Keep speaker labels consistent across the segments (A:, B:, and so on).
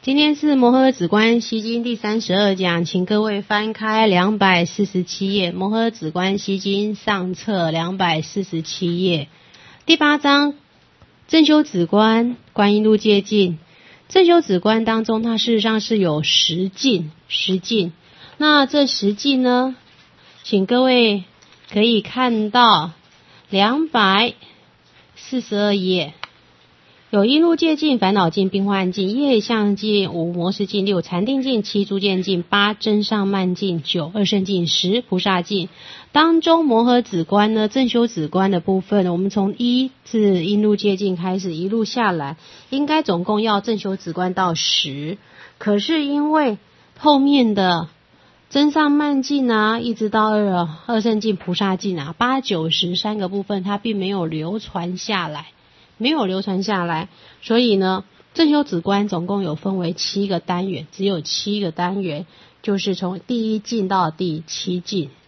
A: 今天是摩诃止观西经第32讲，请各位翻开247页，摩诃止观西经上册247页，第8章正修止观观音路戒境。正修止观当中，它事实上是有10境，那这10境呢，请各位可以看到242页。有因路戒境、烦恼境、病患境、业相境、5魔识境、6禅定境、7诸见境、8真上慢境、9二圣境、10菩萨境。当中摩诃止观呢，正修止观的部分，我们从1至因路戒境开始一路下来，应该总共要正修止观到10。可是因为后面的真上慢境啊，一直到二圣境、菩萨境啊，8、9、10三个部分，它并没有流传下来。所以呢，正修止观总共有分为7个单元，只有7个单元，就是从第1境到第7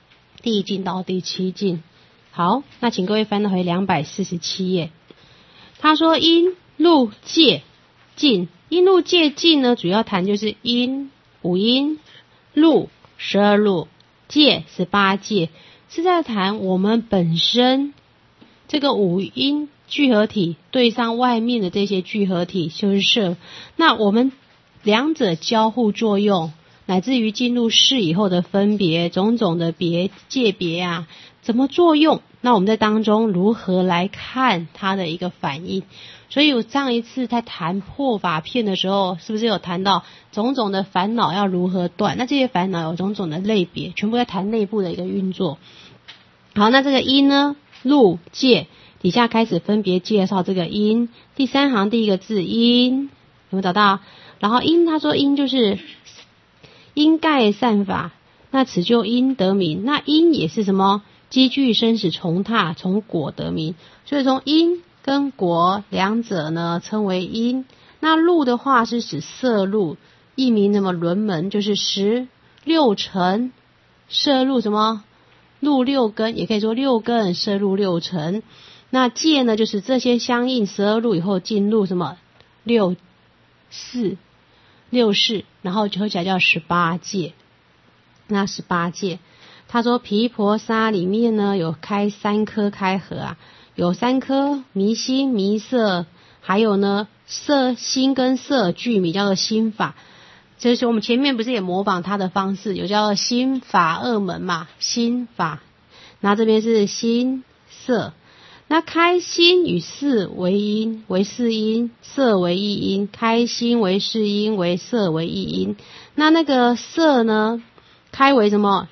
A: 境。好，那请各位翻回247页。他说因路戒境，因路戒境呢，主要谈就是因5因、路12路、戒18戒，是在谈我们本身这个5因聚合体对上外面的这些聚合体，就是色。那我们两者交互作用，乃至于进入识以后的分别，种种的界别啊，怎么作用？那我们在当中如何来看它的一个反应？所以我上一次在谈破法片的时候，是不是有谈到种种的烦恼要如何断？那这些烦恼有种种的类别，全部在谈内部的一个运作。好，那这个因呢，路戒底下开始分别介绍这个因，第3行第一个字因，有没有找到？然后因，他说因就是因盖善法，那此就因得名。那因也是什么？积聚生死重踏，从果得名。所以从因跟果两者呢称为因。那路的话是指色路，译名什么轮门，就是16层色路什么路6根，也可以说6根色路6层。那戒呢，就是这些相应12路以后进入什么六事，然后合起来叫18戒。那18戒，他说毗婆沙里面呢有开3颗开合啊，有3颗迷心迷色，还有呢色心跟色俱迷，叫做心法。就是我们前面不是也模仿他的方式，有叫做心法2门嘛，心法。那这边是心色。那开心与色为因，为4因，色为1因，开心为4因，为色为1因。那个色呢，开为什么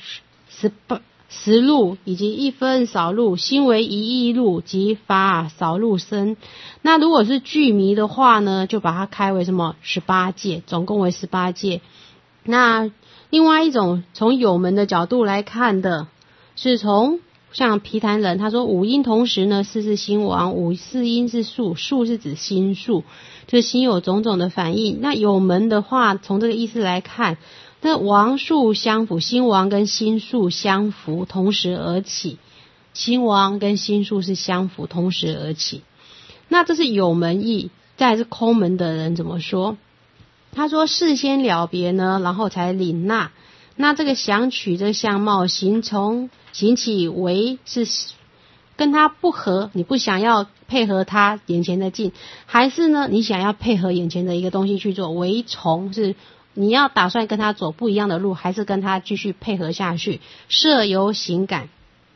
A: 10路以及1分少路，心为1亿路及法少路生。那如果是俱迷的话呢，就把它开为什么18戒，总共为18戒。那另外一种从有门的角度来看的，是从像毗昙人，他说5因同时呢，4是心王，4因是数，数是指心数，就是心有种种的反应。那有门的话，从这个意思来看，那王数相符，心王跟心数相符，同时而起，心王跟心数是相符，同时而起。那这是有门义。再来是空门的人怎么说？他说事先了别呢，然后才领纳。那这个想取这相貌，行起为是跟他不合，你不想要配合他眼前的境，还是呢你想要配合眼前的一个东西去做？为从是你要打算跟他走不一样的路，还是跟他继续配合下去？色有行感。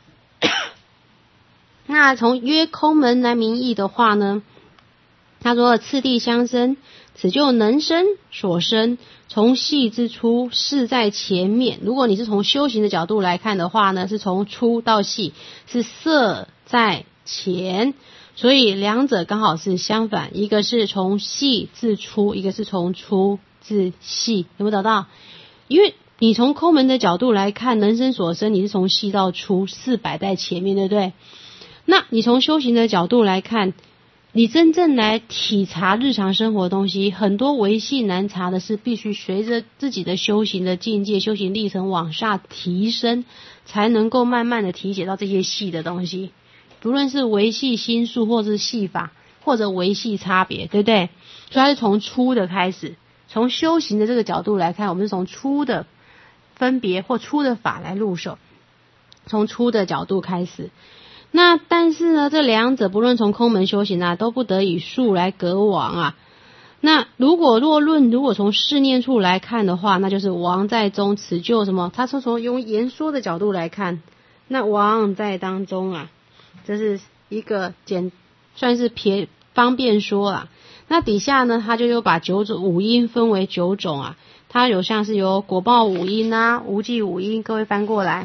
A: 那从约空门来明义的话呢，他说次第相生，此就能生所生，从细之初，事在前面。如果你是从修行的角度来看的话呢，是从粗到细，是色在前，所以两者刚好是相反，一个是从细至粗，一个是从粗至细，有没有找到？因为你从空门的角度来看，能生所生，你是从细到粗，事摆在前面，对不对？那你从修行的角度来看，你真正来体察日常生活的东西，很多维系难察的是必须随着自己的修行的境界、修行历程往下提升，才能够慢慢的体解到这些细的东西，不论是维系心数，或是细法，或者维系差别，对不对？所以它是从粗的开始， 从修行的这个角度来看，我们是从粗的分别或粗的法来入手，从粗的角度开始。那但是呢，这两者不论从空门修行啊，都不得以术来隔王啊。那如果从视念处来看的话，那就是王在中，此就什么？他说从用言说的角度来看，那王在当中啊，这是一个算是方便说啊。那底下呢，他就又把五音分为9种啊，它有像是有果报五音啊、无记五音，各位翻过来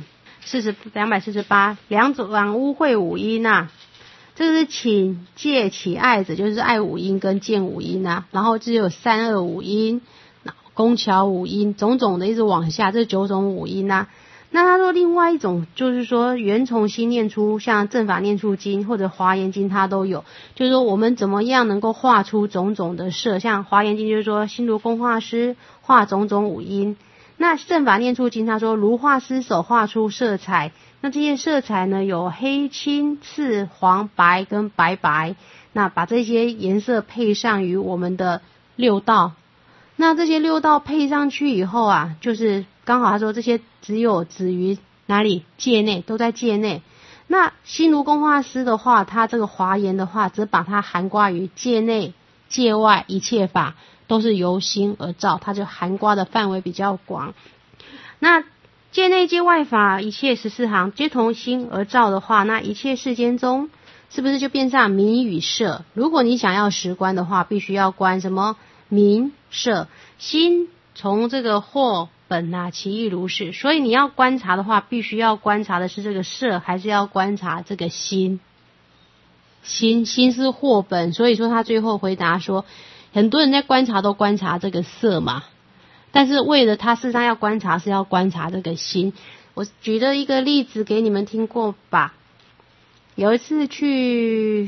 A: 248，两污秽五音啊。这个是请戒起爱者，就是爱五音跟见五音啊，然后只有三恶五音、工巧五音，种种的一直往下，这9种五音啊。那他说另外一种就是说缘从心念出，像正法念处经或者华严经它都有，就是说我们怎么样能够画出种种的色，像华严经就是说心如工画师画种种五音，那正法念处经他说如画师手画出色彩，那这些色彩呢有黑、青、赤、黄、白跟白，那把这些颜色配上于我们的6道，那这些6道配上去以后啊，就是刚好他说这些只有止于哪里？界内，都在界内。那心如工画师的话，他这个华严的话，只把它涵盖于界内、界外一切法都是由心而造，它就涵盖的范围比较广。那界内界外法一切14行皆从心而造的话，那一切世间中是不是就变上名与色？如果你想要实观的话，必须要观什么？名色心，从这个惑本啊，其意如是。所以你要观察的话，必须要观察的是这个色，还是要观察这个心？心是惑本，所以说他最后回答说，很多人在观察都观察这个色嘛，但是为了他事实上要观察是要观察这个心。我举了一个例子给你们听过吧，有一次去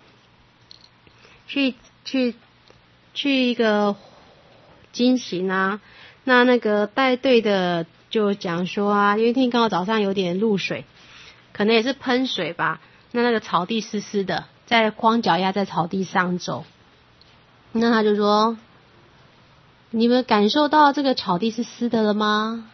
A: 一个经行啊，那个带队的就讲说啊，因为那天刚好早上有点露水，可能也是喷水吧，那个草地湿湿的，在光脚丫在草地上走，那他就说，你们感受到这个草地是湿的了吗？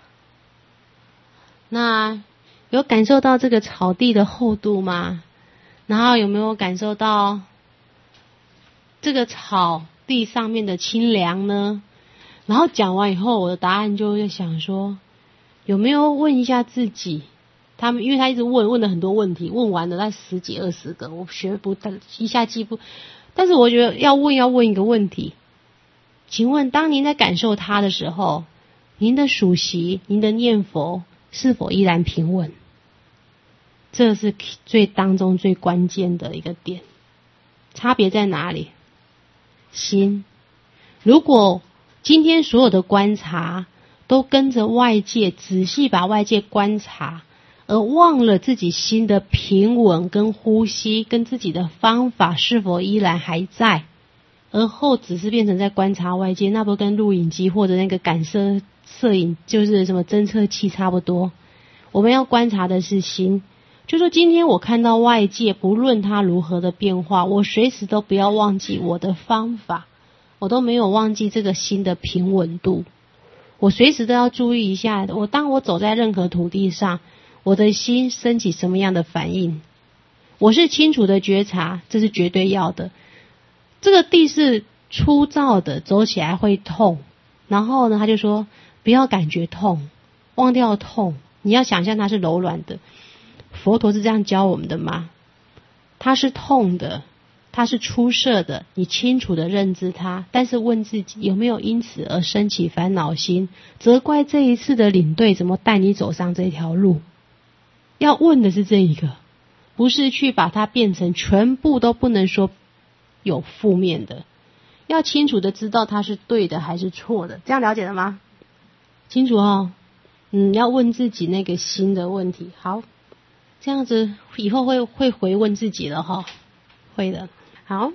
A: 那有感受到这个草地的厚度吗？然后有没有感受到这个草地上面的清凉呢？然后讲完以后，我的答案就会想说，有没有问一下自己？因为他一直问了很多问题，问完了那10几20个，我学不一下记不。但是我觉得要问一个问题，请问当您在感受它的时候，您的属习、您的念佛是否依然平稳？这是当中最关键的一个点。差别在哪里？心。如果今天所有的观察都跟着外界，仔细把外界观察，而忘了自己心的平稳跟呼吸跟自己的方法是否依然还在，而后只是变成在观察外界，那不跟录影机或者那个感摄影就是什么侦测器差不多。我们要观察的是心，就说今天我看到外界不论它如何的变化，我随时都不要忘记我的方法，我都没有忘记这个心的平稳度，我随时都要注意一下，当我走在任何土地上，我的心升起什么样的反应，我是清楚的觉察，这是绝对要的。这个地是粗糙的，走起来会痛，然后呢他就说不要感觉痛，忘掉痛，你要想象它是柔软的。佛陀是这样教我们的吗？它是痛的，它是出色的，你清楚的认知它，但是问自己有没有因此而升起烦恼心，责怪这一次的领队怎么带你走上这条路。要问的是这一个，不是去把它变成全部都不能说有负面的，要清楚的知道它是对的还是错的，这样了解了吗？清楚哦。要问自己那个心的问题。好，这样子以后会回问自己了哈，会的。好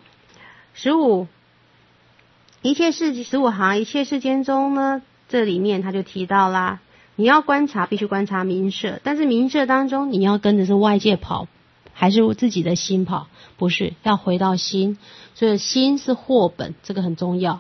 A: ，15行一切世间中呢，这里面他就提到啦，你要观察必须观察名色，但是名色当中你要跟着是外界跑还是自己的心跑？不是，要回到心，所以心是惑本，这个很重要。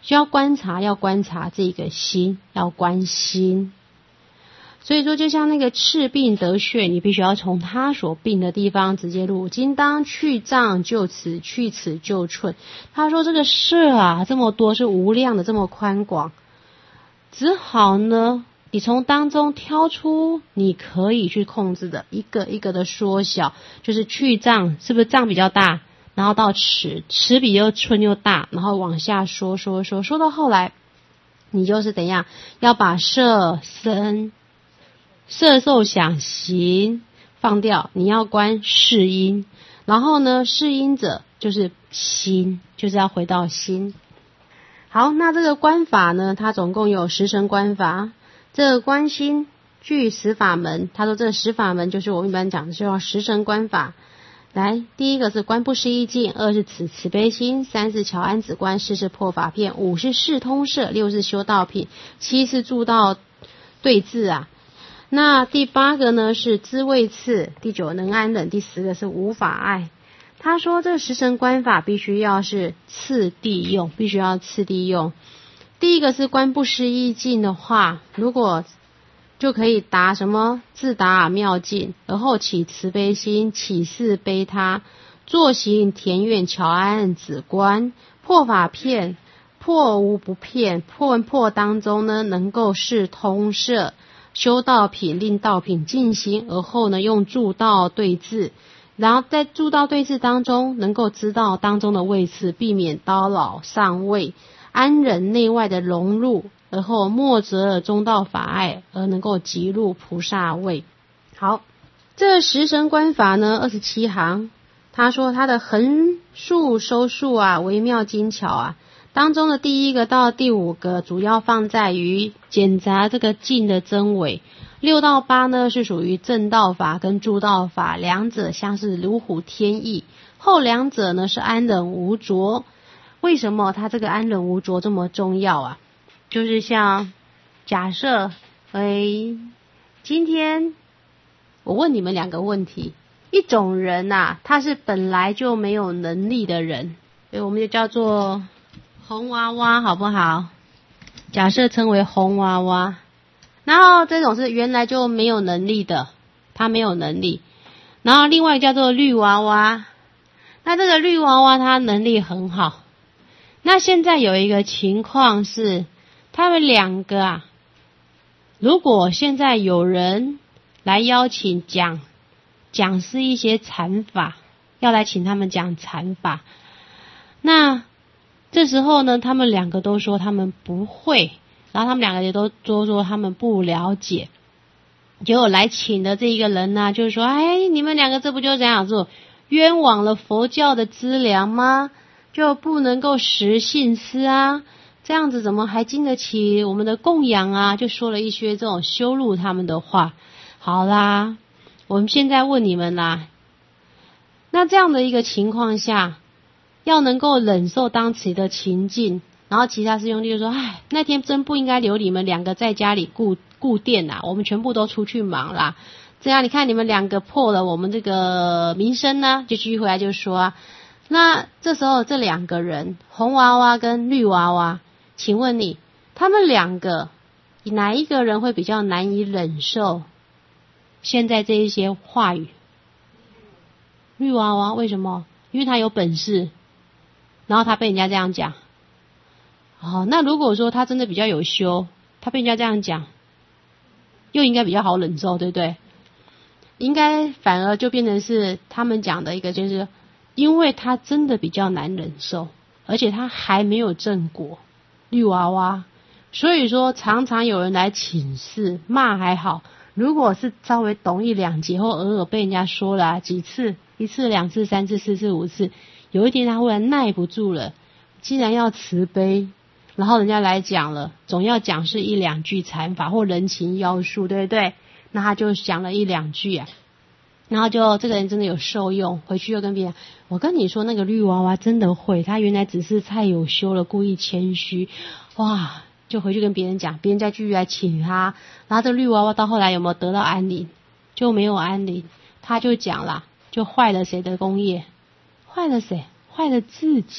A: 就要观察这个心，要观心。所以说就像那个赤病得穴，你必须要从他所病的地方直接入，今当去脏就此，去此就寸。他说这个舍啊这么多，是无量的，这么宽广，只好呢你从当中挑出你可以去控制的，一个一个的缩小，就是去脏，是不是脏比较大，然后到尺比又寸又大，然后往下缩到后来你就是怎样，要把色身色受想行放掉，你要观是因，然后呢是因者就是心，就是要回到心。好，那这个观法呢，它总共有10层观法。这个观心具10法门，他说这10法门就是我们一般讲的就要10层观法。来，第一个是观不思议境，2是慈悲心，3是巧安止观，4是破法片，5是视通摄，6是修道品，7是助道对治啊。那第8个呢是知味次，第9能安忍，第10个是无法爱。他说这10层观法必须要是次第用，必须要次第用。第一个是观不思议境的话，如果就可以达什么自达妙境，而后起慈悲心，起事悲他，作行田园巧安止观，破法片，破无不骗，破当中呢能够视通摄，修道品令道品进行，而后呢用助道对治，然后在助道对治当中能够知道当中的位次，避免叨扰上位，安忍内外的融入，而后莫择中道法爱，而能够即入菩萨位。好，这10层观法呢27行，他说他的横竖收束啊微妙精巧啊，当中的第1个到第5个主要放在于检查这个境的真伪，6到8呢是属于正道法跟助道法，两者像是如虎添翼，后两者呢是安忍无着。为什么他这个安忍无着这么重要啊？就是像假设今天我问你们2个问题，一种人啊他是本来就没有能力的人，所以我们就叫做红娃娃好不好？假设称为红娃娃，然后这种是原来就没有能力的，他没有能力，然后另外叫做绿娃娃，那这个绿娃娃他能力很好。那现在有一个情况是他们2个啊，如果现在有人来邀请讲师一些禅法，要来请他们讲禅法，那这时候呢他们2个都说他们不会，然后他们2个也都说他们不了解，结果来请的这一个人呢就是说，你们2个这不就这样做，冤枉了佛教的资粮吗？就不能够实信思啊，这样子怎么还经得起我们的供养啊，就说了一些这种羞辱他们的话。好啦，我们现在问你们啦，那这样的一个情况下，要能够忍受当时的情境，然后其他师兄弟就说，那天真不应该留你们2个在家里顾店啊，我们全部都出去忙啦，这样你看你们2个破了我们这个名声呢，就继续回来就说啊，那这时候这2个人红娃娃跟绿娃娃，请问你他们2个哪一个人会比较难以忍受现在这一些话语？绿娃娃，为什么？因为他有本事，然后他被人家这样讲。那如果说他真的比较有修，他被人家这样讲又应该比较好忍受，对不对？应该反而就变成是他们讲的一个，就是因为他真的比较难忍受，而且他还没有正果，绿娃娃，所以说常常有人来请示，骂还好，如果是稍微懂1-2节或偶尔被人家说了几次，1次2次3次4次5次，有一天他忽然耐不住了，既然要慈悲，然后人家来讲了，总要讲是1-2句禅法或人情要术，对不对？那他就讲了1-2句啊，然后就这个人真的有受用，回去又跟别人，我跟你说那个绿娃娃真的会，他原来只是太有修了，故意谦虚，哇，就回去跟别人讲，别人再继续来请他，然后这绿娃娃到后来有没有得到安宁？就没有安宁，他就讲啦，就坏了谁的功业？坏了谁？坏了自己。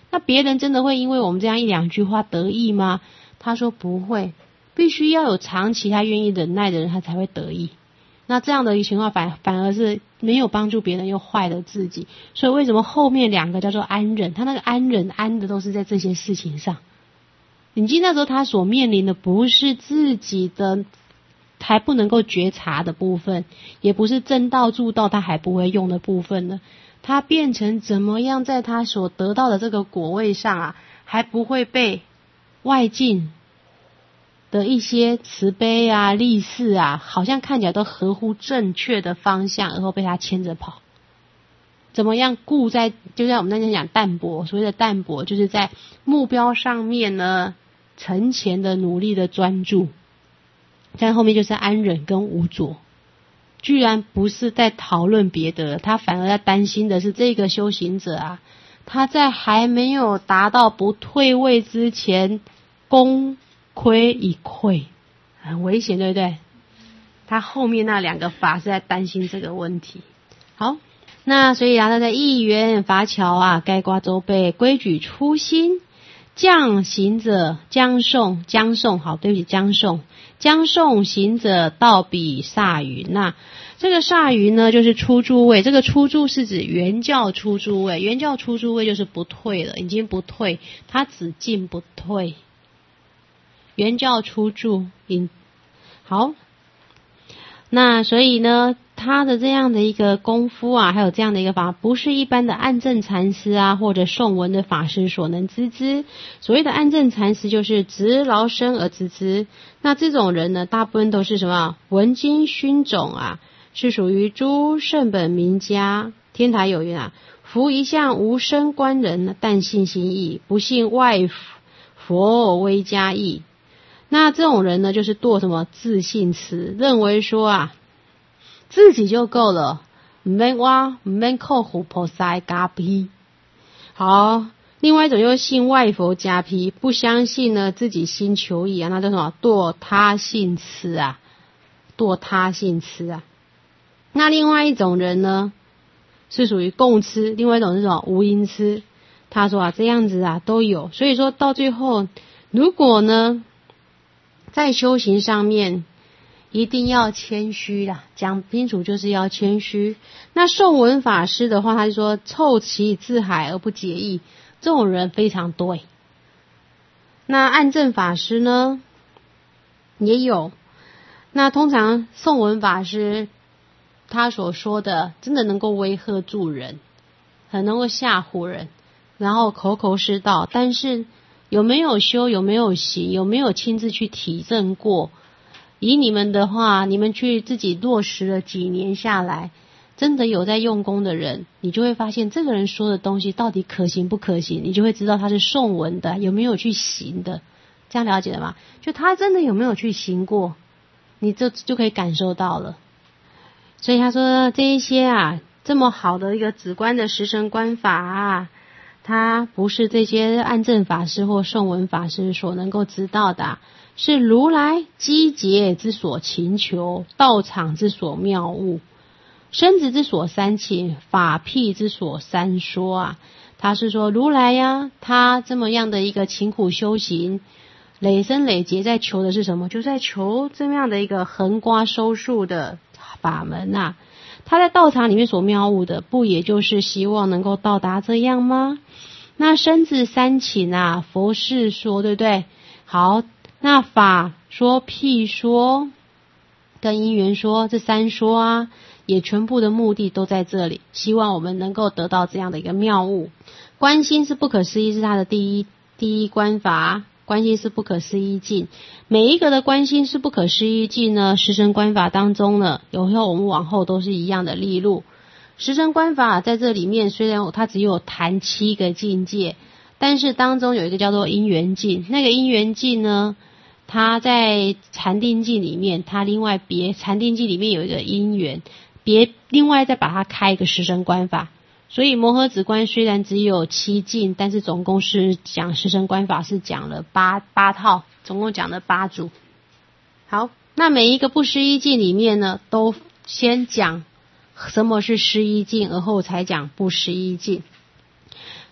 A: 那别人真的会因为我们这样一两句话得意吗？他说不会，必须要有长期他愿意忍耐的人，他才会得意。那这样的一个情况反而是没有帮助别人，又坏了自己。所以为什么后面两个叫做安忍？他那个安忍安的都是在这些事情上。你记得那时候他所面临的不是自己的还不能够觉察的部分，也不是正道助道他还不会用的部分呢。他变成怎么样在他所得到的这个果位上啊，还不会被外境的一些慈悲啊、利事啊，好像看起来都合乎正确的方向，然后被他牵着跑。怎么样固在，就像我们那天讲淡泊，所谓的淡泊就是在目标上面呢沉潜的努力的专注。但后面就是安忍跟无着，居然不是在讨论别的，他反而在担心的是这个修行者啊，他在还没有达到不退位之前，功亏一篑，很危险，对不对？他后面那两个法是在担心这个问题。好，那所以啊，他在义缘法巧啊，盖瓜周备，规矩初心，降行者将送，好，对不起，将送行者到彼刹云。那这个刹云呢，就是初住位。这个初住是指原教初住位，原教初住位就是不退了，已经不退，他只进不退。原教初住，好，那所以呢，他的这样的一个功夫啊，还有这样的一个法，不是一般的暗证禅师啊，或者诵闻的法师所能知之。所谓的暗证禅师，就是执劳身而知之。那这种人呢，大部分都是什么？闻经熏种啊，是属于诸圣本名家。天台有云啊，夫一向无生观人，但信心意，不信外佛威加意。那这种人呢，就是堕什么自信词，认为说啊，自己就够了，不免靠虎菩萨加庇。好，另外一种就是信外佛加庇，不相信呢自己心求意啊，那叫什么堕他信痴啊，那另外一种人呢，是属于共痴，另外一种是什么无因痴。他说啊，这样子啊都有，所以说到最后，如果呢在修行上面一定要谦虚啦，讲清楚就是要谦虚。那诵闻法师的话，他就说臭其自海而不解义，这种人非常对。那暗证法师呢也有，那通常诵闻法师他所说的真的能够威吓住人，很能够吓唬人，然后口口是道，但是有没有修，有没有行，有没有亲自去体证过？以你们的话，你们去自己落实了几年下来，真的有在用功的人，你就会发现这个人说的东西到底可行不可行，你就会知道他是诵闻的，有没有去行的。这样了解了吗？就他真的有没有去行过，你就可以感受到了。所以他说这一些啊，这么好的一个止观的十神观法啊，它不是这些暗证法师或诵闻法师所能够知道的，是如来机节之所勤求，道场之所妙悟，身子之所三请，法辟之所三说啊。他是说如来呀，他这么样的一个勤苦修行，累生累劫在求的是什么？就在求这么样的一个横刮收束的法门啊。他在道场里面所妙悟的，不也就是希望能够到达这样吗？那身子三请啊，佛事说，对不对？好，那法说、辟说跟因缘说，这三说啊，也全部的目的都在这里，希望我们能够得到这样的一个妙悟。观心是不可思议，是他的第一观法。观心是不可思议境，每一个的观心是不可思议境呢，十神观法当中呢，有时候我们往后都是一样的例路。十神观法在这里面虽然它只有谈7个境界，但是当中有一个叫做因缘境，那个因缘境呢，它在禅定境里面，它另外禅定境里面有一个因缘，另外再把它开一个十神观法。所以摩诃止观虽然只有7境，但是总共是讲十神观法是讲了八套，总共讲了8组。好，那每一个不思议境里面呢，都先讲什么是思议境，而后才讲不思议境。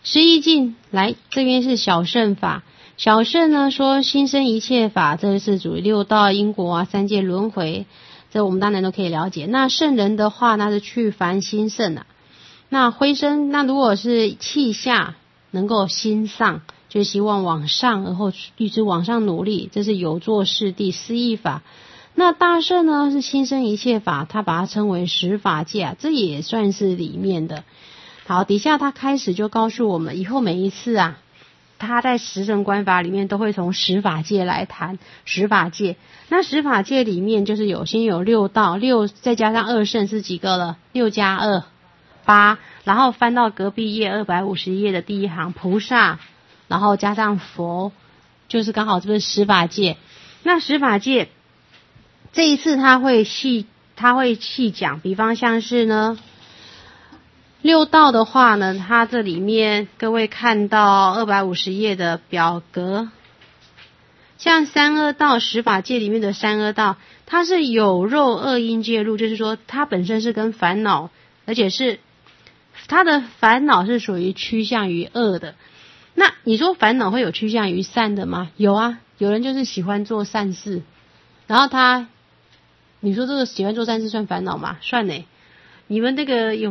A: 十义境来这边是小乘法，小乘呢说心生一切法，这是属于六道因果啊，三界轮回，这我们当然都可以了解。那圣人的话，那是去凡心圣啊。那灰身，那如果是气下能够心上，就希望往上，然后一直往上努力，这是有作事地思义法。那大圣呢是心生一切法，他把它称为十法界啊，这也算是里面的。好，底下他开始就告诉我们，以后每一次啊，他在十乘观法里面都会从十法界来谈十法界。那十法界里面就是先有六道，六再加上二圣是几个了？6加2 8，然后翻到隔壁页250页的第一行菩萨，然后加上佛，就是刚好这个十法界。那十法界这一次他会细讲，比方像是呢六道的话呢，它这里面各位看到250页的表格，像三恶道十法界里面的三恶道，它是有肉恶因介入，就是说它本身是跟烦恼，而且是它的烦恼是属于趋向于恶的。那你说烦恼会有趋向于善的吗？有啊，有人就是喜欢做善事，然后你说这个喜欢做善事算烦恼吗？算呢。你们这个有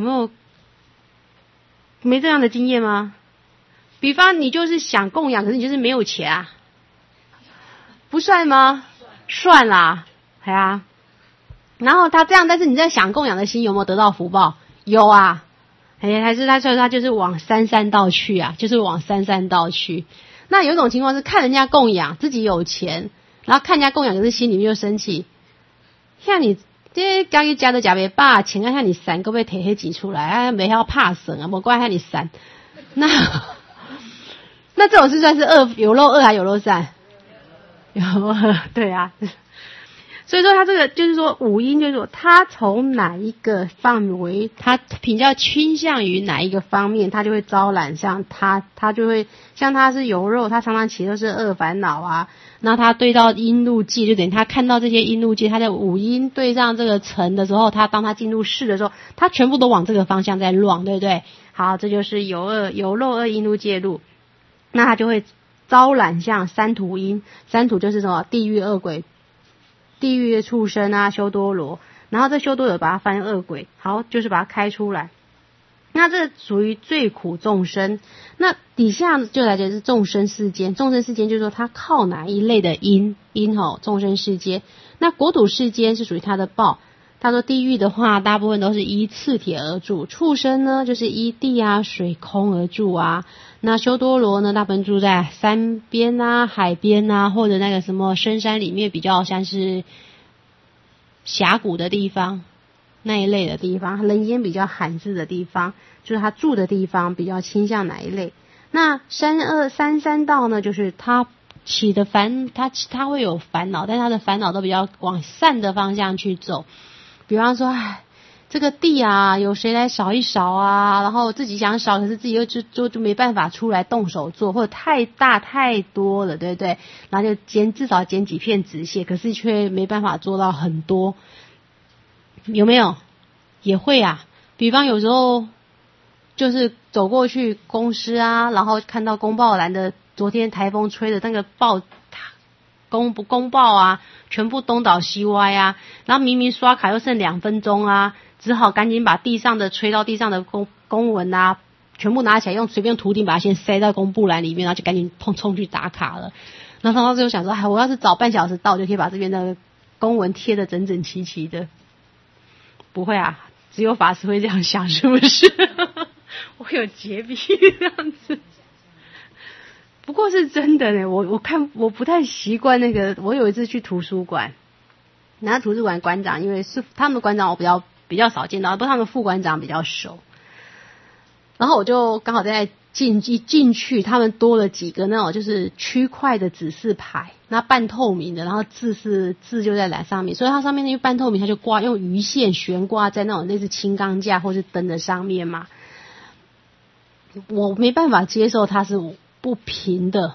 A: 没这样的经验吗？比方你就是想供养，可是你就是没有钱啊，不算吗？算啦，哎呀。然后他这样，但是你在想供养的心有没有得到福报？有啊，还是他就是往三善道去啊，就是往三善道去。那有一种情况是看人家供养，自己有钱，然后看人家供养，可是心里面就生气，像你。这家己家都吃不饱，钱啊向你散，可不可以摕迄钱出来啊？没要怕省啊，无怪向你散。那这种是算是有漏恶还有漏善？有恶，对啊。所以说他这个就是说五阴，就是说他从哪一个范围，他比较倾向于哪一个方面，他就会招揽像他就会像他是有肉，他常常起的是恶烦恼啊。那他对到阴路界，就等于他看到这些阴路界，他在五阴对上这个辰的时候，当他进入世的时候，他全部都往这个方向在乱，对不对？好，这就是有漏恶阴路界路，那他就会招揽像三途阴，三途就是什么地狱恶鬼。地狱的畜生啊，修多罗，然后这修多罗把它翻恶鬼，好，就是把它开出来。那这属于最苦众生。那底下就来讲是众生世间，众生世间就是说他靠哪一类的因众生世间。那国土世间是属于他的报。他说地狱的话，大部分都是依次铁而住；畜生呢，就是依地啊、水、空而住啊。那修多罗呢，大部分住在山边啊、海边啊，或者那个什么深山里面，比较像是峡谷的地方那一类的地方，人烟比较罕至的地方，就是他住的地方比较倾向哪一类。那三三道呢，就是他起的他会有烦恼，但他的烦恼都比较往善的方向去走。比方说，这个地啊，有谁来扫一扫啊？然后自己想扫，可是自己又就没办法出来动手做，或者太大太多了，对不对？然后就至少捡几片纸屑，可是却没办法做到很多，有没有？也会啊。比方有时候就是走过去公司啊，然后看到公报栏的昨天台风吹的那个公报啊，全部东倒西歪啊，然后明明刷卡又剩2分钟啊，只好赶紧把吹到地上的公文啊，全部拿起来用随便图钉把它先塞到公布栏里面，然后就赶紧冲去打卡了。然后他就想说，我要是早半小时到，就可以把这边的公文贴得整整齐齐的。不会啊，只有法师会这样想，是不是？我有洁癖这样子。不过是真的呢，我看我不太习惯那个。我有一次去图书馆，然后图书馆馆长，因为是他们馆长我比较少见到，不过他们副馆长比较熟。然后我就刚好在进去，他们多了几个那种就是区块的指示牌，那半透明的，然后字就在上面，所以它上面因为半透明，它就用鱼线悬挂在那种类似轻钢架或是灯的上面嘛。我没办法接受它是不平的。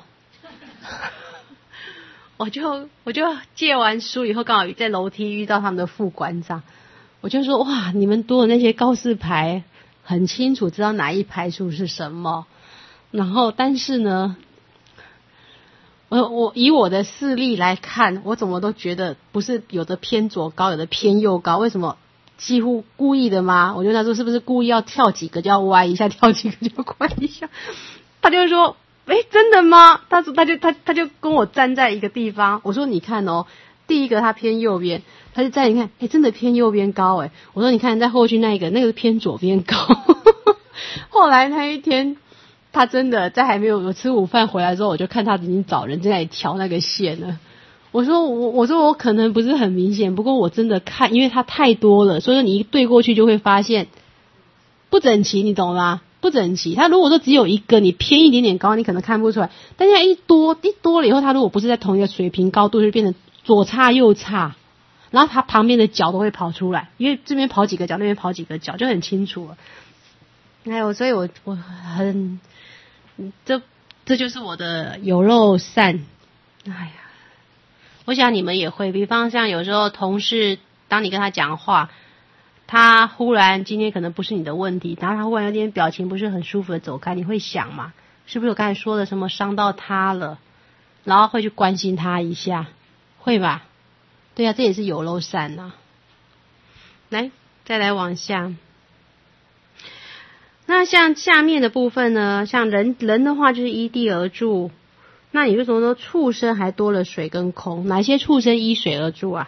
A: 我就借完书以后，刚好在楼梯遇到他们的副馆长，我就说哇，你们多的那些告示牌很清楚知道哪一排数是什么。 然后但是呢，我以我的视力来看，我怎么都觉得不是有的偏左高，有的偏右高，为什么？几乎故意的吗？我就他说是不是故意要跳几个就要歪一下，跳几个就要歪一下？他就说，真的吗？他说他就跟我站在一个地方，我说你看哦，第一个他偏右边，他就站你看，真的偏右边高我说你看在后续那个偏左边高。后来那一天，他真的在还没有吃午饭回来之后，我就看他已经找人在那里调那个线了。我说我可能不是很明显，不过我真的看，因为它太多了，所以你一对过去就会发现不整齐，你懂吗？不整齐。它如果说只有一个，你偏一点点高，你可能看不出来。但是一多了以后，它如果不是在同一个水平高度，就变成左差右差，然后它旁边的角都会跑出来，因为这边跑几个角，那边跑几个角，就很清楚了。所以我很这就是我的有肉善。我想你们也会，比方像有时候同事，当你跟他讲话，他忽然今天可能不是你的问题，然后他忽然有点表情不是很舒服的走开，你会想嘛，是不是我刚才说的什么伤到他了，然后会去关心他一下，会吧？对啊，这也是有肉善啊。来，再来往下。那像下面的部分呢，像人的话就是依地而住。那你为什么说畜生还多了水跟空？哪些畜生依水而住啊？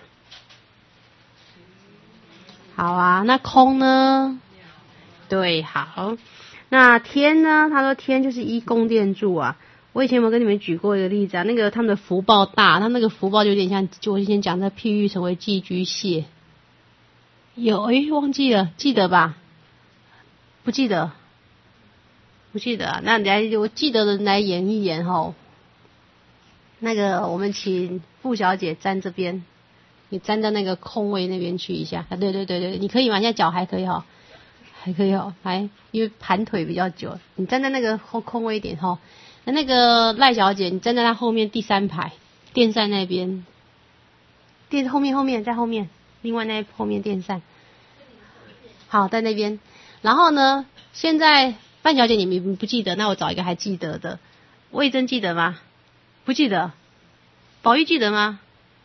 A: 好啊，那空呢？对，好。那天呢？他说天就是依宫殿住啊。我以前有没有跟你们举过一个例子啊？那个他们的福报大，他那个福报就有点像，就我以前讲的譬喻成为寄居蟹。有忘记了，记得吧？不记得啊。那我记得的人来演一演齁。那个我们请傅小姐站这边，你站在那个空位那边去一下。对，你可以吗？现在脚还可以齁，还可以齁，因为盘腿比较久，你站在那个空位一点齁。那个赖小姐，你站在她后面第3排电扇那边，后面在后面，另外那后面电扇。好，在那边。然后呢，现在范小姐你们不记得，那我找一个还记得的。魏征记得吗？不记得。宝玉记得吗？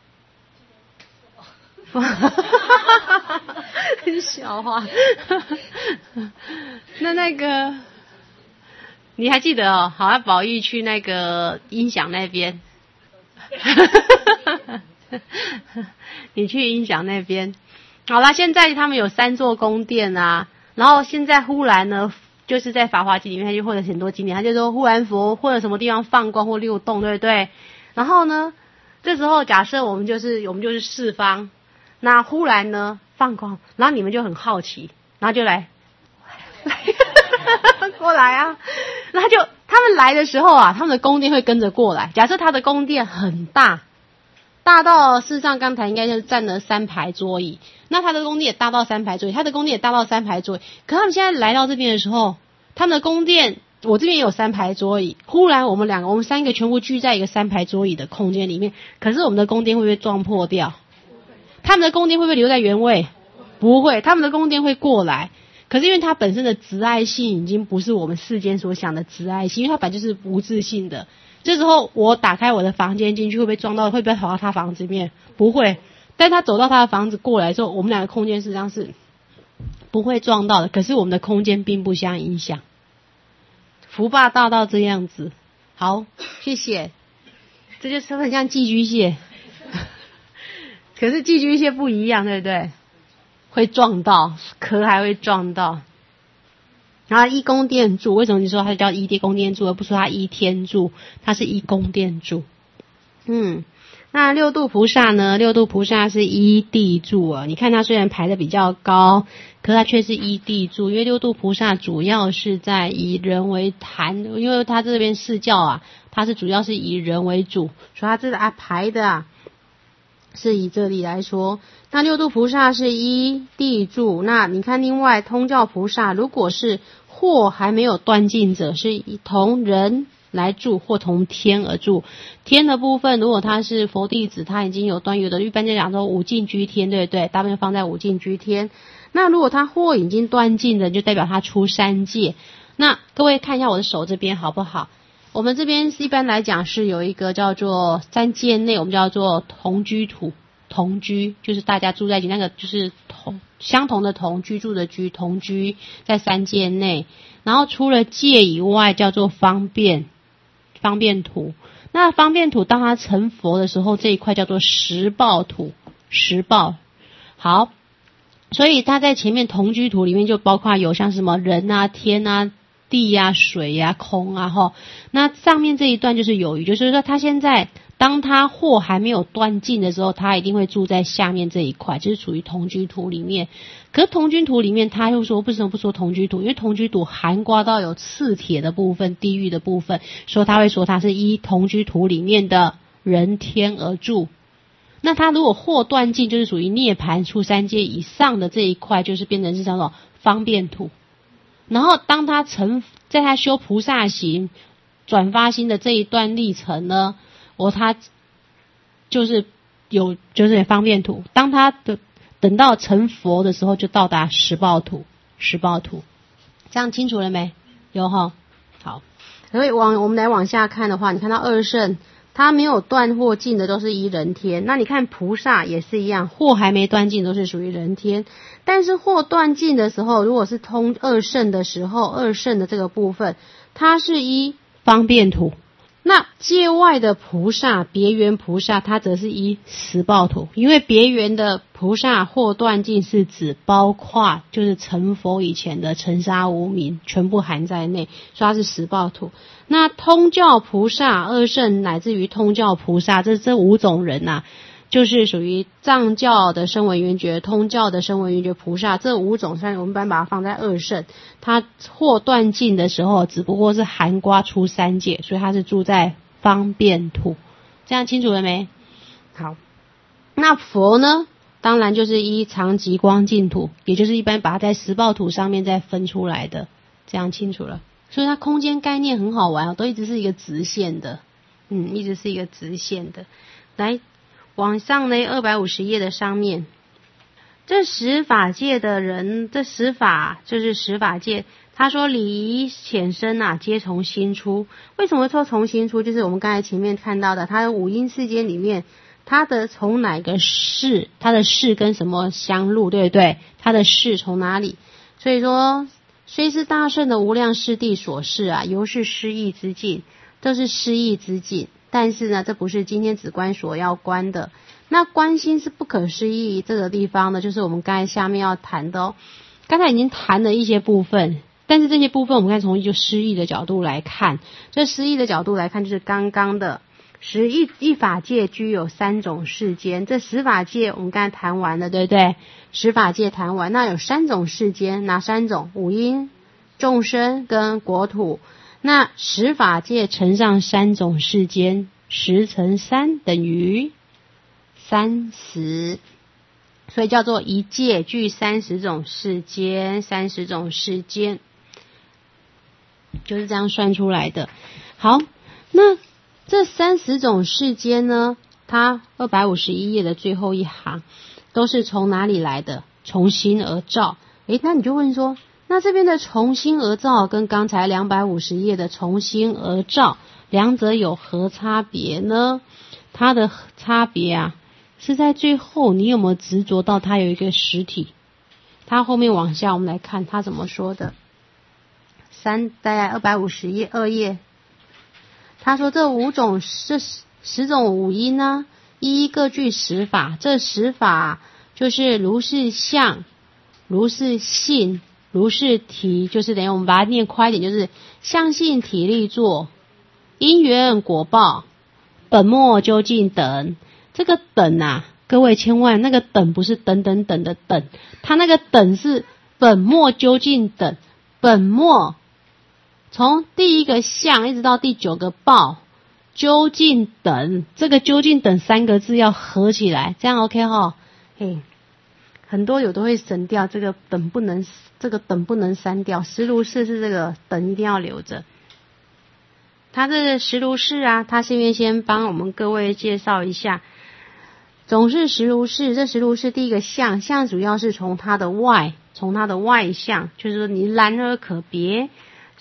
A: 笑话。那个你还记得哦？好，那宝玉去那个音响那边。你去音响那边。好啦，现在他们有3座宫殿啊，然后现在忽然呢，就是在《法华经》里面，他就或者很多经典，他就说忽然佛或者什么地方放光或6洞，对不对？然后呢，这时候假设我们就是四方，那忽然呢放光，然后你们就很好奇，然后就来过来啊，然后他们来的时候啊，他们的宫殿会跟着过来。假设他的宫殿很大到事实上刚才应该是占了3排桌椅，那他的宫殿也大到3排桌椅，他的宫殿也大到3排桌椅。可他们现在来到这边的时候，他们的宫殿，我这边也有3排桌椅，忽然我们3个全部聚在一个3排桌椅的空间里面，可是我们的宫殿会不会撞破掉？他们的宫殿会不会留在原位？不会，他们的宫殿会过来。可是因为它本身的执爱性已经不是我们世间所想的执爱性，因为它本来就是无自性的。这时候我打开我的房间进去，会不会撞到？会不会跑到他房子里面？不会。但他走到他的房子过来之后，我们两个空间实际上是不会撞到的。可是我们的空间并不相影响。福报大到这样子。好，谢谢。这就是很像寄居蟹。可是寄居蟹不一样，对不对？会撞到，壳还会撞到。然后依宫殿住，为什么你说它叫依宫殿住，而不说它依天住？它是依宫殿住。那六度菩萨呢？六度菩萨是依地住啊。你看它虽然排的比较高，可是它却是依地住，因为六度菩萨主要是在以人为坛，因为它这边释教啊，它是主要是以人为主，所以它这排的啊是以这里来说。那六度菩萨是依地住，那你看另外通教菩萨，如果是或还没有断尽者，是以同人来住或同天而住。天的部分，如果他是佛弟子，他已经有断，有的一般就讲说五净居天，对不对？大部分放在五净居天。那如果他或已经断尽的，就代表他出三界。 那各位看一下我的手这边好不好？我们这边一般来讲是有一个叫做三界内，我们叫做同居土，同居就是大家住在一起，那个就是相同的同，居住的居，同居在三界内。然后除了界以外叫做方便土。那方便土当它成佛的时候，这一块叫做实报土，实报。好，所以它在前面同居土里面就包括有像什么人啊、天啊、地啊、水啊、空啊齁。那上面这一段就是有余，就是说他现在当他祸还没有断尽的时候，他一定会住在下面这一块，就是属于同居土里面。可是同居土里面他又说为什么不说同居土？因为同居土含刮到有次铁的部分、地狱的部分，所以他会说他是依同居土里面的人天而住。那他如果祸断尽，就是属于涅槃出三界以上的这一块，就是变成是叫做方便土。然后当他在他修菩萨行、转发心的这一段历程呢，他就是方便土。当他等到成佛的时候，就到达实报土，这样清楚了没？有齁。好，所以我们来往下看的话，你看到二圣，他没有断祸尽的都是依人天。那你看菩萨也是一样，祸还没断尽都是属于人天。但是祸断尽的时候，如果是通二圣的时候，二圣的这个部分，它是依方便土。那界外的菩萨，别圆菩萨，它则是依实报土。因为别圆的菩萨祸断尽是指包括就是成佛以前的尘沙无明全部含在内，所以它是实报土。那通教菩萨、二圣乃至于通教菩萨，这五种人啊，就是属于藏教的声闻缘觉、通教的声闻缘觉菩萨，这五种我们一般把它放在二圣。它祸断尽的时候只不过是含刮出三界，所以它是住在方便土。这样清楚了没？好，那佛呢，当然就是依常极光净土，也就是一般把它在实报土上面再分出来的。这样清楚了。所以它空间概念很好玩，都一直是一个直线的，一直是一个直线的。来，往上呢250页的上面，这十法界的人，这十法就是十法界。他说理仪浅深啊，皆从心出。为什么说从心出？就是我们刚才前面看到的，他的五阴世间里面，他的从哪个世，他的世跟什么相入，对不对？他的世从哪里？所以说虽是大圣的无量世地所示啊，犹是失意之境，都是失意之境。但是呢，这不是今天止观所要观的。那观心是不可思议这个地方呢，就是我们刚才下面要谈的哦。刚才已经谈了一些部分，但是这些部分我们看从一个失意的角度来看，这失意的角度来看就是刚刚的一法界居有三种世间。这十法界我们刚才谈完了，对不对？十法界谈完，那有三种世间，哪三种？五阴、众生跟国土。那十法界乘上三种世间，10乘3等于30，所以叫做一界具30种世间，30种世间就是这样算出来的。好，那这30种世间呢，它251页的最后一行都是从哪里来的？从心而造。那你就问说，那这边的从心而造跟刚才250页的从心而造，两者有何差别呢？它的差别啊，是在最后你有没有执着到它有一个实体？它后面往下我们来看它怎么说的。大概252页，他说这10种五阴呢，一各具10法。这10法就是如是相、如是性、如是体，就是等于我们把它念快一点，就是相性体力作、因缘果报、本末究竟等。这个等啊，各位千万那个等不是等等等的等，它那个等是本末究竟等。本末从第一个相一直到第9个报，究竟等，这个究竟等3个字要合起来，这样 OK 齁。很多有都会省掉这个等不能删掉，实如是是这个等一定要留着。它这个实如是啊，它先帮我们各位介绍一下。总是实如是，这实如是第一个相主要是从它的外相，就是说你然而可别，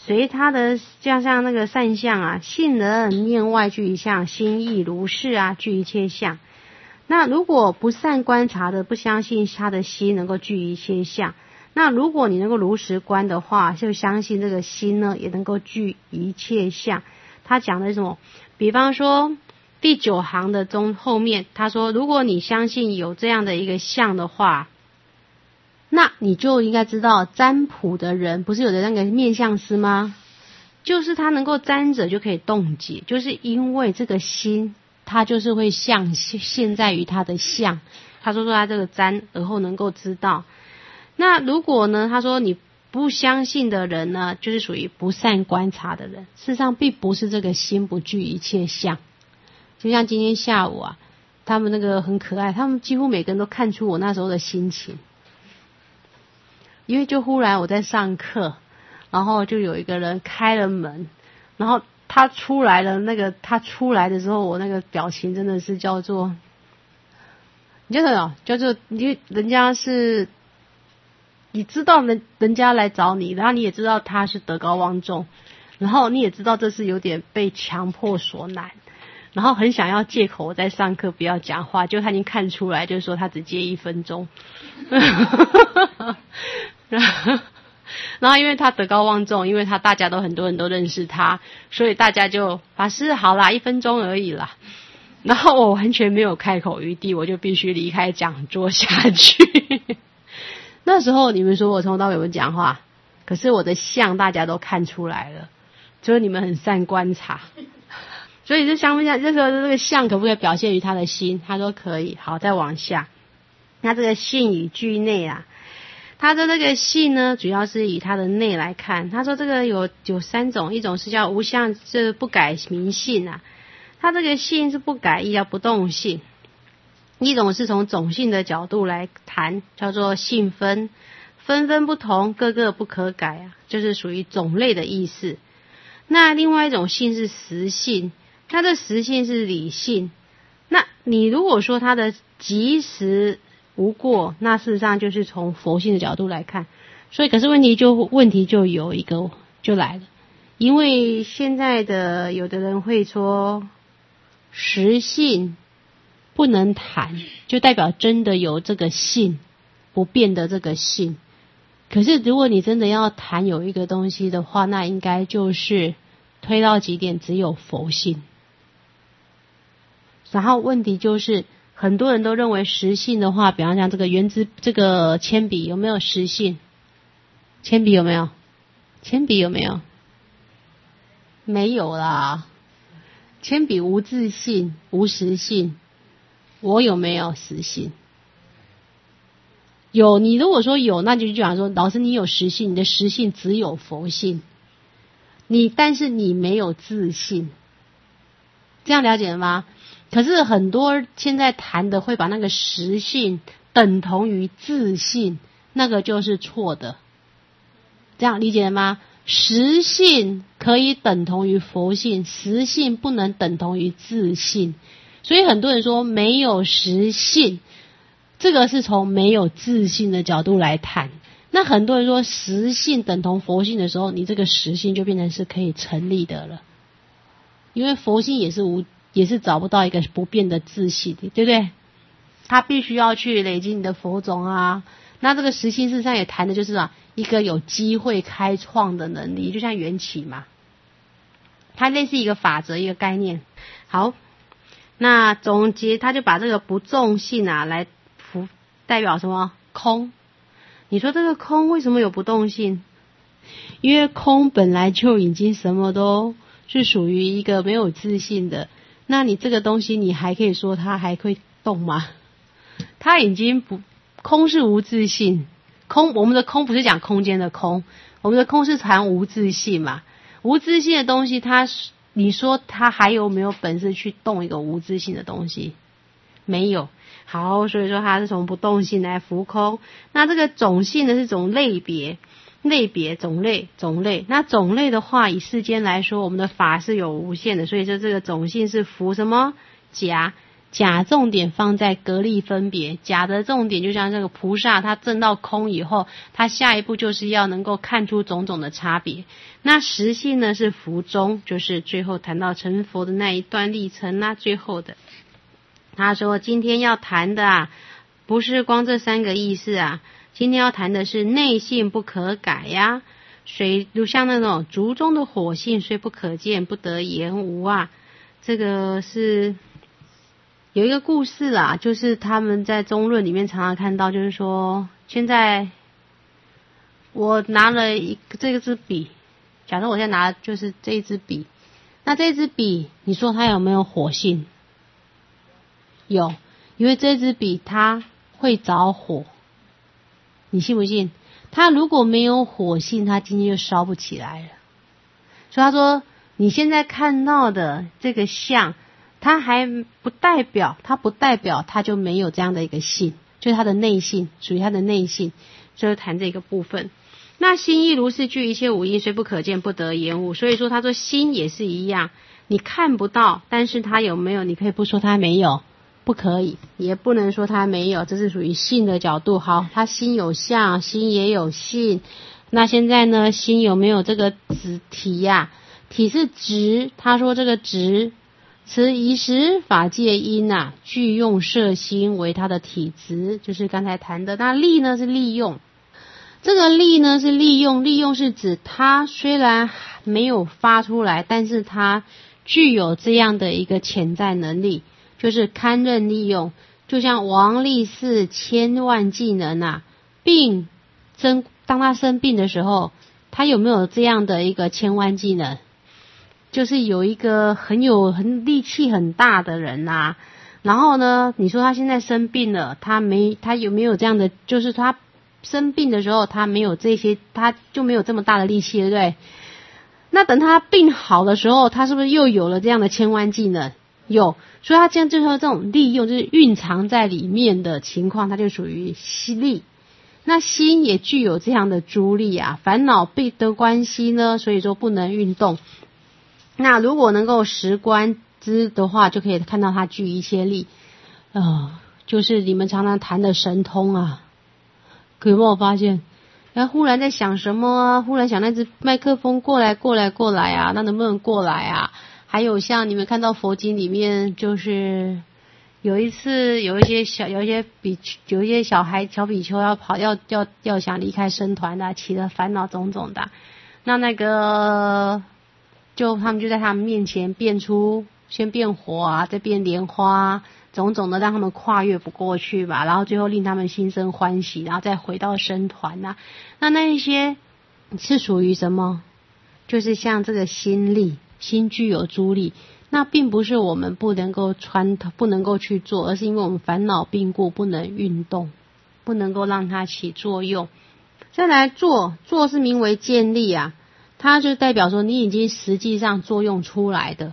A: 随他的像那个善相啊，信人念外具一相，心意如是啊，具一切相。那如果不善观察的，不相信他的心能够具一切相，那如果你能够如实观的话，就相信这个心呢也能够具一切相。他讲的是什么？比方说第9行的后面，他说如果你相信有这样的一个相的话，那你就应该知道占卜的人不是有的那个面相师吗？就是他能够占者就可以洞解，就是因为这个心他就是会现在于他的相，他说他这个占而后能够知道。那如果呢，他说你不相信的人呢，就是属于不善观察的人，事实上并不是这个心不具一切相。就像今天下午啊，他们那个很可爱，他们几乎每个人都看出我那时候的心情。因为就忽然我在上课，然后就有一个人开了门，然后他出来了，他出来的时候，我那个表情真的是叫做，你叫做，因为人家是，你知道人家来找你，然后你也知道他是德高望重，然后你也知道这是有点被强迫所难，然后很想要借口我在上课不要讲话，就他已经看出来，就是说他只接1分钟。然后因为他德高望重，因为他大家都很多人都认识他，所以大家就法师好啦，1分钟而已啦。然后我完全没有开口余地，我就必须离开讲桌下去。那时候你们说我从头到尾有没有讲话？可是我的相大家都看出来了，就是你们很善观察。所以这相不相，这时候这个相可不可以表现于他的心？他说可以。好，再往下，那这个信以具内啊。他的那个信呢，主要是以他的内来看。他说这个有3种，一种是叫无相，这不改名性啊。他这个性是不改意，叫不动性。一种是从种性的角度来谈，叫做性分，分不同，各个不可改啊，就是属于种类的意思。那另外一种性是实性，它的实性是理性。那你如果说它的即时无过，那事实上就是从佛性的角度来看。所以可是问题就有一个就来了，因为现在的有的人会说实性不能谈，就代表真的有这个性，不变的这个性。可是如果你真的要谈有一个东西的话，那应该就是推到极点只有佛性。然后问题就是很多人都认为实性的话，比方像这个这个铅笔有没有实性？铅笔有没有？铅笔有没有？没有啦。铅笔无自性，无实性。我有没有实性？有。你如果说有，那就讲说老师你有实性，你的实性只有佛性。但是你没有自性。这样了解了吗？可是很多现在谈的会把那个实性等同于自性，那个就是错的。这样理解了吗？实性可以等同于佛性，实性不能等同于自性。所以很多人说没有实性，这个是从没有自性的角度来谈。那很多人说实性等同佛性的时候，你这个实性就变成是可以成立的了。因为佛性也是找不到一个不变的自性的，对不对？他必须要去累积你的佛种啊。那这个实性事实上也谈的就是一个有机会开创的能力，就像缘起嘛，它类似一个法则，一个概念。好，那总结他就把这个不动性来代表什么？空。你说这个空为什么有不动性？因为空本来就已经什么都是属于一个没有自性的，那你这个东西你还可以说它还会动吗？它已经不，空是无自性。我们的空不是讲空间的空，我们的空是谈无自性嘛。无自性的东西，你说它还有没有本事去动一个无自性的东西？没有。好，所以说它是从不动性来浮空。那这个种性呢是种类别种类。那种类的话，以世间来说，我们的法是有无限的，所以说这个种性是浮什么？假。 甲重点放在格力分别，甲的重点就像这个菩萨，他证到空以后，他下一步就是要能够看出种种的差别。那实性呢是伏中，就是最后谈到成佛的那一段历程啦，最后的。他说今天要谈的不是光这3个意思今天要谈的是内性不可改水就像那种烛中的火性，虽不可见，不得言无这个是有一个故事就是他们在中论里面常常看到，就是说现在我拿了这支笔，假设我现在拿的就是这一支笔，那这支笔你说它有没有火性？有，因为这支笔它会着火，你信不信？它如果没有火性，它今天就烧不起来了。所以他说你现在看到的这个相，它不代表它就没有这样的一个性，就是它的内性，属于它的内性，就是谈这个部分。那心亦如是具，一切五蕴虽不可见，不得言无。所以说他说心也是一样，你看不到，但是它有没有，你可以不说它没有，不可以，也不能说它没有，这是属于性的角度。好，它心有相，心也有性。那现在呢，心有没有这个体体是质，他说这个质此以时法界因具用摄心为它的体质，就是刚才谈的。那力呢是利用，这个力呢是利用，利用是指它虽然没有发出来，但是它具有这样的一个潜在能力，就是堪任利用。就像王力士千万技能病当他生病的时候，他有没有这样的一个千万技能？就是有一个很力气很大的人然后呢，你说他现在生病了，他有没有这样的，就是他生病的时候他没有这些，他就没有这么大的力气，对不对？那等他病好的时候，他是不是又有了这样的千万技能？有，所以他这样就是说这种利用，就是蕴藏在里面的情况，它就属于力。那心也具有这样的诸力烦恼病的关系呢，所以说不能运动。那如果能够实观之的话，就可以看到它具一切力就是你们常常谈的神通可有没有发现忽然在想什么忽然想那只麦克风过来那能不能过来还有像你们看到佛经里面，就是有一次有一些小孩小比丘要跑要想离开僧团起了烦恼种种的，那个他们就在他们面前先变火再变莲花种种的，让他们跨越不过去吧，然后最后令他们心生欢喜，然后再回到僧团那一些是属于什么？就是像这个心具有诸力，那并不是我们不能够去做，而是因为我们烦恼病故不能运动，不能够让它起作用。再来做是名为建立它就代表说你已经实际上作用出来的，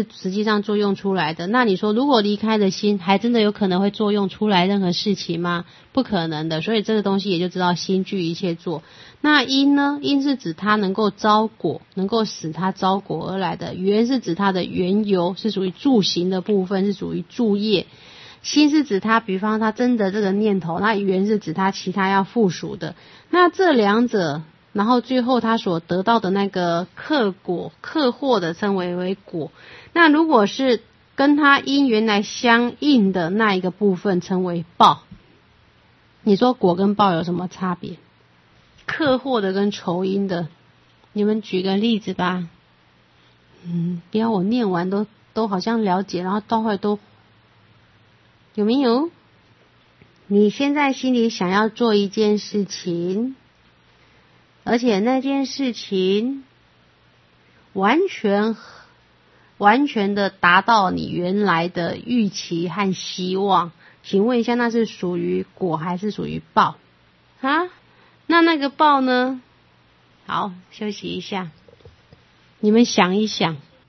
A: 那你说如果离开了心，还真的有可能会作用出来任何事情吗？不可能的。所以这个东西也就知道心具一切作。那因呢？因是指它能够招果，能够使它招果而来的。缘是指它的缘由，是属于助行的部分，是属于助业。心是指它，比方它真的这个念头，那缘是指它其他要附属的。那这两者，然后最后他所得到的那个克获的称为果。那如果是跟他因缘来相应的那一个部分称为报。你说果跟报有什么差别？克获的跟酬因的，你们举个例子吧。不要我念完都好像了解，然后到后来都有没有？你现在心里想要做一件事情，而且那件事情完全的达到你原来的预期和希望，请问一下，那是属于果还是属于报那个报呢？好，休息一下，你们想一想。